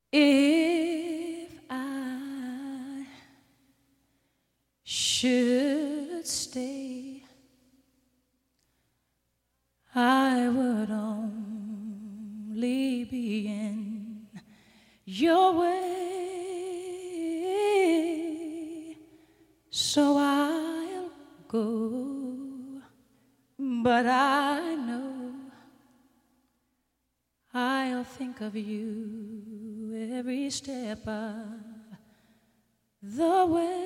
If I should stay, I would only be in your way, so I'll go, but I know I'll think of you every step of the way.